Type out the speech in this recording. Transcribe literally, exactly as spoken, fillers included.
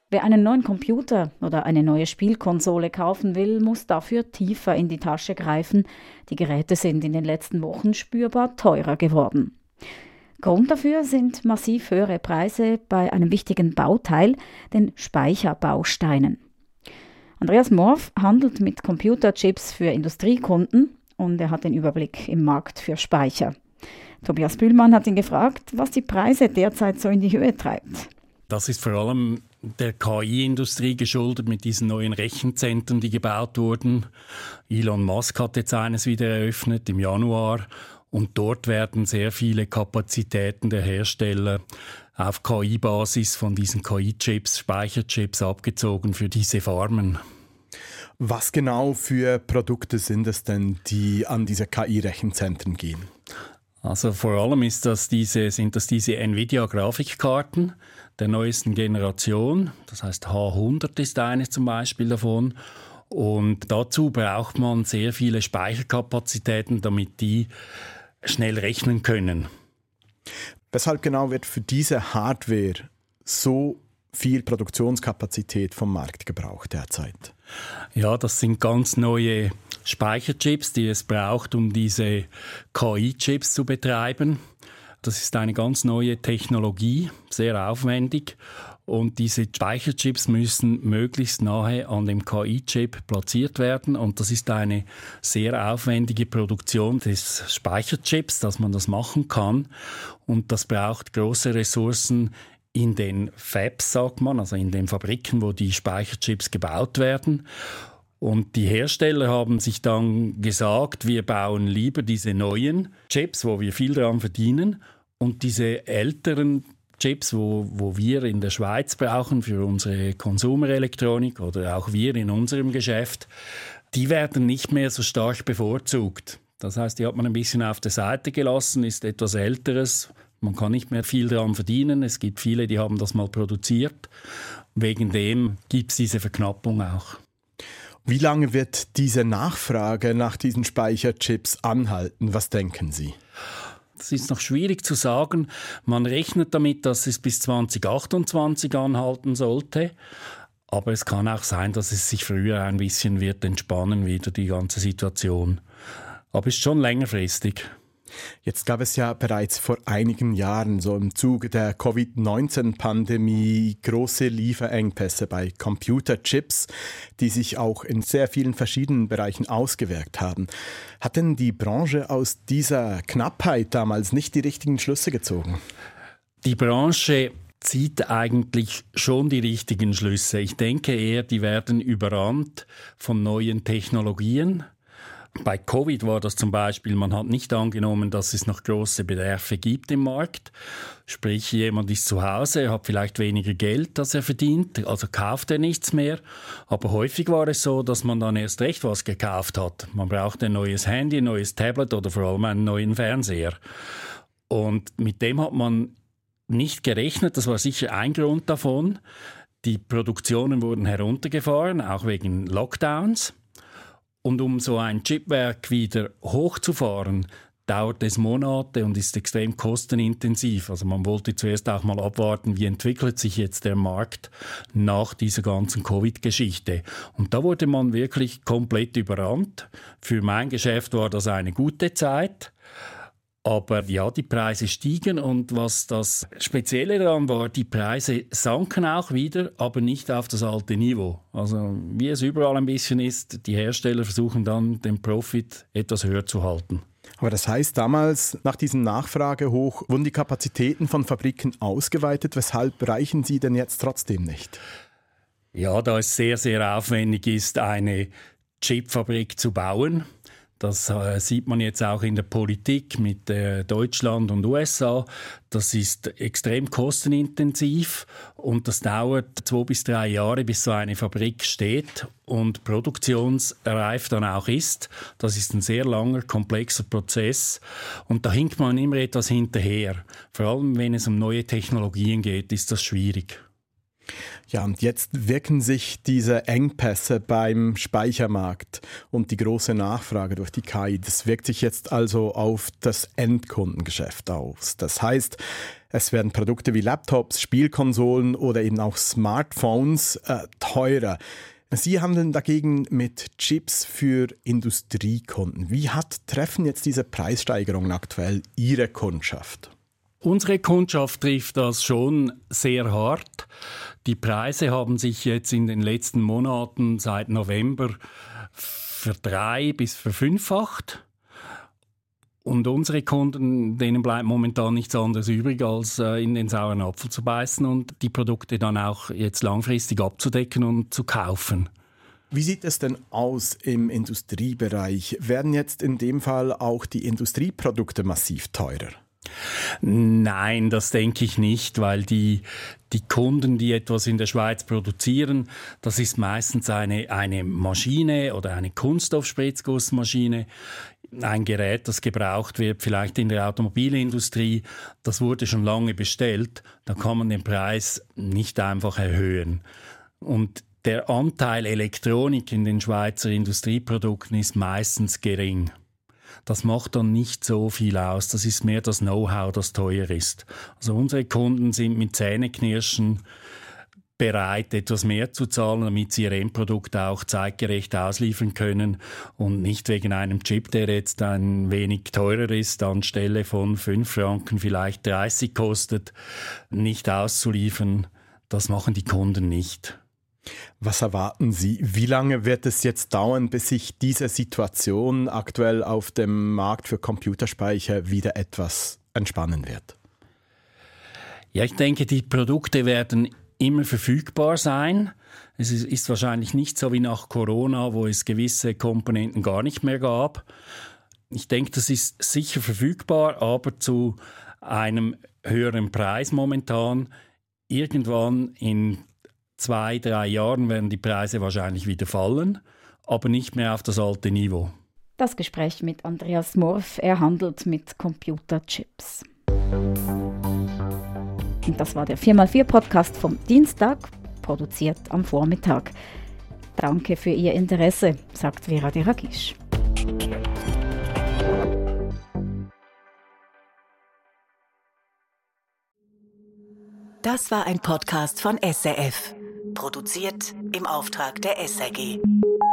Wer einen neuen Computer oder eine neue Spielkonsole kaufen will, muss dafür tiefer in die Tasche greifen. Die Geräte sind in den letzten Wochen spürbar teurer geworden. Grund dafür sind massiv höhere Preise bei einem wichtigen Bauteil, den Speicherbausteinen. Andreas Morf handelt mit Computerchips für Industriekunden und er hat den Überblick im Markt für Speicher. Tobias Bühlmann hat ihn gefragt, was die Preise derzeit so in die Höhe treibt. Das ist vor allem der K I-Industrie geschuldet mit diesen neuen Rechenzentren, die gebaut wurden. Elon Musk hat jetzt eines wieder eröffnet im Januar. Und dort werden sehr viele Kapazitäten der Hersteller auf K I-Basis von diesen K I-Chips, Speicherchips abgezogen für diese Farmen. Was genau für Produkte sind es denn, die an diese K I-Rechenzentren gehen? Also vor allem ist das diese, sind das diese Nvidia-Grafikkarten der neuesten Generation. Das heißt H hundert ist eine zum Beispiel davon. Und dazu braucht man sehr viele Speicherkapazitäten, damit die schnell rechnen können. Weshalb genau wird für diese Hardware so viel Produktionskapazität vom Markt gebraucht derzeit? Ja, das sind ganz neue Speicherchips, die es braucht, um diese K I-Chips zu betreiben. Das ist eine ganz neue Technologie, sehr aufwendig. Und diese Speicherchips müssen möglichst nahe an dem K I-Chip platziert werden. Und das ist eine sehr aufwendige Produktion des Speicherchips, dass man das machen kann. Und das braucht große Ressourcen in den Fabs, sagt man, also in den Fabriken, wo die Speicherchips gebaut werden. Und die Hersteller haben sich dann gesagt, wir bauen lieber diese neuen Chips, wo wir viel daran verdienen, und diese älteren Chips, wo, wo wir in der Schweiz brauchen für unsere Konsumerelektronik oder auch wir in unserem Geschäft, die werden nicht mehr so stark bevorzugt. Das heißt, die hat man ein bisschen auf der Seite gelassen, ist etwas Älteres. Man kann nicht mehr viel daran verdienen. Es gibt viele, die haben das mal produziert. Wegen dem gibt es diese Verknappung auch. Wie lange wird diese Nachfrage nach diesen Speicherchips anhalten? Was denken Sie? Das ist noch schwierig zu sagen. Man rechnet damit, dass es bis zwanzig achtundzwanzig anhalten sollte. Aber es kann auch sein, dass es sich früher ein bisschen wird entspannen wieder, die ganze Situation. Aber es ist schon längerfristig. Jetzt gab es ja bereits vor einigen Jahren so im Zuge der Covid neunzehn Pandemie große Lieferengpässe bei Computerchips, die sich auch in sehr vielen verschiedenen Bereichen ausgewirkt haben. Hat denn die Branche aus dieser Knappheit damals nicht die richtigen Schlüsse gezogen? Die Branche zieht eigentlich schon die richtigen Schlüsse. Ich denke eher, die werden überrannt von neuen Technologien. Bei Covid war das zum Beispiel, man hat nicht angenommen, dass es noch große Bedarfe gibt im Markt. Sprich, jemand ist zu Hause, er hat vielleicht weniger Geld, das er verdient, also kauft er nichts mehr. Aber häufig war es so, dass man dann erst recht was gekauft hat. Man braucht ein neues Handy, ein neues Tablet oder vor allem einen neuen Fernseher. Und mit dem hat man nicht gerechnet, das war sicher ein Grund davon. Die Produktionen wurden heruntergefahren, auch wegen Lockdowns. Und um so ein Chipwerk wieder hochzufahren, dauert es Monate und ist extrem kostenintensiv. Also man wollte zuerst auch mal abwarten, wie entwickelt sich jetzt der Markt nach dieser ganzen Covid-Geschichte. Und da wurde man wirklich komplett überrannt. Für mein Geschäft war das eine gute Zeit. Aber ja, die Preise stiegen und was das Spezielle daran war, die Preise sanken auch wieder, aber nicht auf das alte Niveau. Also wie es überall ein bisschen ist, die Hersteller versuchen dann den Profit etwas höher zu halten. Aber das heißt, damals nach diesem Nachfragehoch wurden die Kapazitäten von Fabriken ausgeweitet. Weshalb reichen sie denn jetzt trotzdem nicht? Ja, da es sehr, sehr aufwendig ist, eine Chipfabrik zu bauen. Das äh, sieht man jetzt auch in der Politik mit äh, Deutschland und U S A. Das ist extrem kostenintensiv und das dauert zwei bis drei Jahre, bis so eine Fabrik steht und produktionsreif dann auch ist. Das ist ein sehr langer, komplexer Prozess und da hinkt man immer etwas hinterher. Vor allem, wenn es um neue Technologien geht, ist das schwierig. Ja, und jetzt wirken sich diese Engpässe beim Speichermarkt und die große Nachfrage durch die K I, das wirkt sich jetzt also auf das Endkundengeschäft aus. Das heißt, es werden Produkte wie Laptops, Spielkonsolen oder eben auch Smartphones äh, teurer. Sie handeln dagegen mit Chips für Industriekunden. Wie hart treffen jetzt diese Preissteigerungen aktuell Ihre Kundschaft? Unsere Kundschaft trifft das schon sehr hart. Die Preise haben sich jetzt in den letzten Monaten seit November verdrei- bis verfünffacht. Und unsere Kunden, denen bleibt momentan nichts anderes übrig, als äh, in den sauren Apfel zu beißen und die Produkte dann auch jetzt langfristig abzudecken und zu kaufen. Wie sieht es denn aus im Industriebereich? Werden jetzt in dem Fall auch die Industrieprodukte massiv teurer? Nein, das denke ich nicht, weil die, die Kunden, die etwas in der Schweiz produzieren, das ist meistens eine, eine Maschine oder eine Kunststoffspritzgussmaschine, ein Gerät, das gebraucht wird, vielleicht in der Automobilindustrie, das wurde schon lange bestellt, da kann man den Preis nicht einfach erhöhen. Und der Anteil Elektronik in den Schweizer Industrieprodukten ist meistens gering. Das macht dann nicht so viel aus. Das ist mehr das Know-how, das teuer ist. Also unsere Kunden sind mit Zähneknirschen bereit, etwas mehr zu zahlen, damit sie ihr Endprodukt auch zeitgerecht ausliefern können und nicht wegen einem Chip, der jetzt ein wenig teurer ist, anstelle von fünf Franken vielleicht dreißig kostet, nicht auszuliefern. Das machen die Kunden nicht. Was erwarten Sie? Wie lange wird es jetzt dauern, bis sich diese Situation aktuell auf dem Markt für Computerspeicher wieder etwas entspannen wird? Ja, ich denke, die Produkte werden immer verfügbar sein. Es ist, ist wahrscheinlich nicht so wie nach Corona, wo es gewisse Komponenten gar nicht mehr gab. Ich denke, das ist sicher verfügbar, aber zu einem höheren Preis momentan. Irgendwann in zwei, drei Jahren werden die Preise wahrscheinlich wieder fallen, aber nicht mehr auf das alte Niveau. Das Gespräch mit Andreas Morf, er handelt mit Computerchips. Und das war der vier mal vier Podcast vom Dienstag, produziert am Vormittag. Danke für Ihr Interesse, sagt Vera Deragisch. Das war ein Podcast von S R F, produziert im Auftrag der S R G.